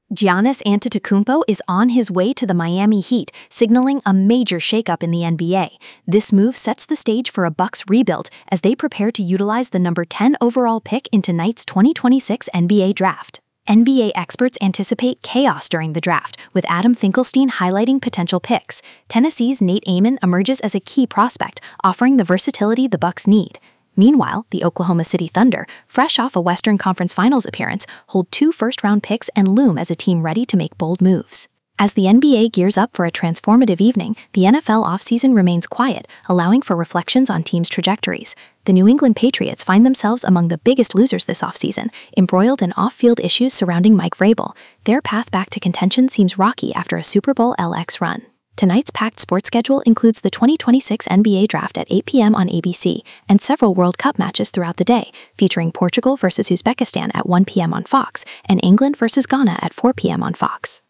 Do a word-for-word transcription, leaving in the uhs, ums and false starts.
Giannis Antetokounmpo is on his way to the Miami Heat, signaling a major shakeup in the N B A. This move sets the stage for a Bucks rebuild as they prepare to utilize the number ten overall pick in tonight's twenty twenty-six N B A draft. N B A experts anticipate chaos during the draft, with Adam Finkelstein highlighting potential picks. Tennessee's Nate Amon emerges as a key prospect, offering the versatility the Bucks need. Meanwhile, the Oklahoma City Thunder, fresh off a Western Conference Finals appearance, hold two first-round picks and loom as a team ready to make bold moves. As the N B A gears up for a transformative evening, the N F L offseason remains quiet, allowing for reflections on teams' trajectories. The New England Patriots find themselves among the biggest losers this offseason, embroiled in off-field issues surrounding Mike Vrabel. Their path back to contention seems rocky after a Super Bowl L X run. Tonight's packed sports schedule includes the twenty twenty-six N B A Draft at eight p m on A B C and several World Cup matches throughout the day, featuring Portugal versus Uzbekistan at one p m on Fox and England versus Ghana at four p m on Fox.